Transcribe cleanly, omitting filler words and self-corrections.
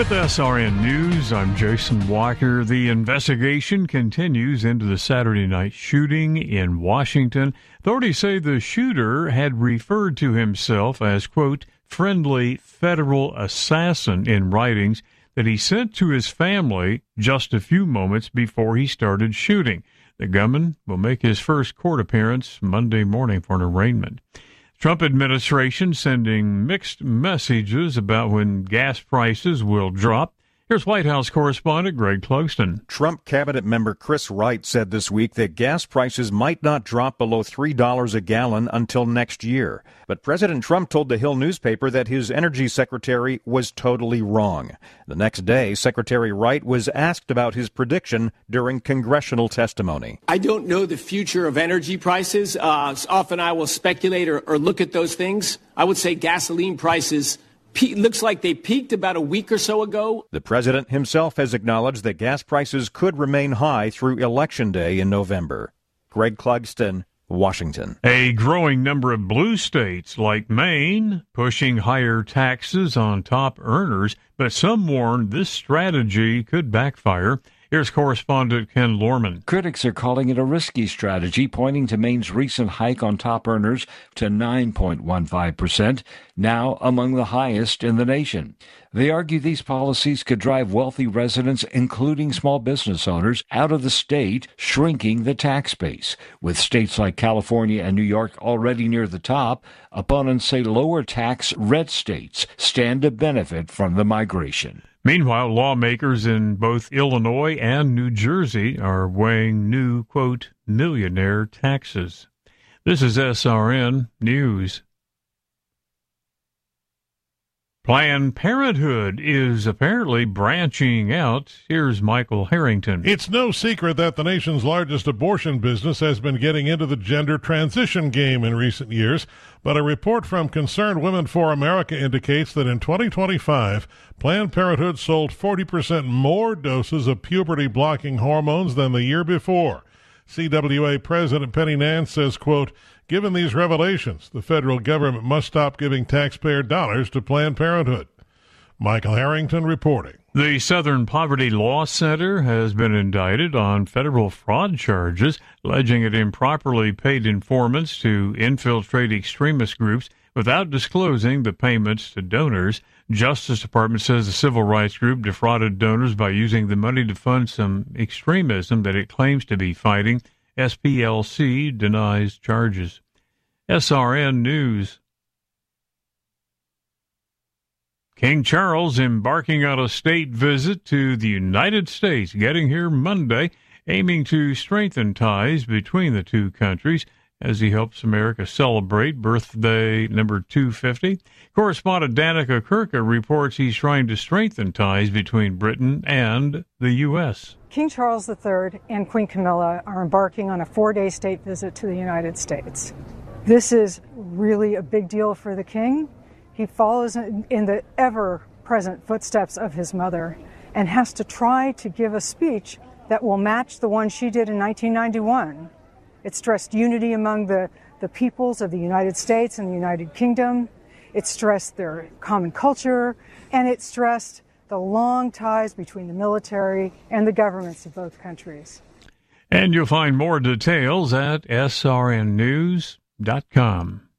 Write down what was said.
With SRN News, I'm Jason Walker. The investigation continues into the Saturday night shooting in Washington. Authorities say the shooter had referred to himself as, quote, friendly federal assassin in writings that he sent to his family just a few moments before he started shooting. The gunman will make his first court appearance Monday morning for an arraignment. Trump administration sending mixed messages about when gas prices will drop. Here's White House correspondent Greg Clugston. Trump cabinet member Chris Wright said this week that gas prices might not drop below $3 a gallon until next year. But President Trump told the Hill newspaper that his energy secretary was totally wrong. The next day, Secretary Wright was asked about his prediction during congressional testimony. I don't know the future of energy prices. Often I will speculate or look at those things. I would say gasoline prices looks like they peaked about a week or so ago. The president himself has acknowledged that gas prices could remain high through Election Day in November. Greg Clugston, Washington. A growing number of blue states like Maine pushing higher taxes on top earners, but some warn this strategy could backfire. Here's correspondent Ken Lorman. Critics are calling it a risky strategy, pointing to Maine's recent hike on top earners to 9.15%, now among the highest in the nation. They argue these policies could drive wealthy residents, including small business owners, out of the state, shrinking the tax base. With states like California and New York already near the top, opponents say lower tax red states stand to benefit from the migration. Meanwhile, lawmakers in both Illinois and New Jersey are weighing new, quote, millionaire taxes. This is SRN News. Planned Parenthood is apparently branching out. Here's Michael Harrington. It's no secret that the nation's largest abortion business has been getting into the gender transition game in recent years, but a report from Concerned Women for America indicates that in 2025, Planned Parenthood sold 40% more doses of puberty-blocking hormones than the year before. CWA President Penny Nance says, quote, given these revelations, the federal government must stop giving taxpayer dollars to Planned Parenthood. Michael Harrington reporting. The Southern Poverty Law Center has been indicted on federal fraud charges, alleging it improperly paid informants to infiltrate extremist groups without disclosing the payments to donors. Justice Department says the civil rights group defrauded donors by using the money to fund some extremism that it claims to be fighting. SPLC denies charges. SRN News. King Charles embarking on a state visit to the United States, getting here Monday, aiming to strengthen ties between the two countries as he helps America celebrate birthday number 250. Correspondent Danica Kirka reports he's trying to strengthen ties between Britain and the U.S. King Charles III and Queen Camilla are embarking on a 4-day state visit to the United States. This is really a big deal for the king. He follows in the ever-present footsteps of his mother and has to try to give a speech that will match the one she did in 1991. It stressed unity among the peoples of the United States and the United Kingdom. It stressed their common culture, and it stressed the long ties between the military and the governments of both countries. And you'll find more details at srnnews.com.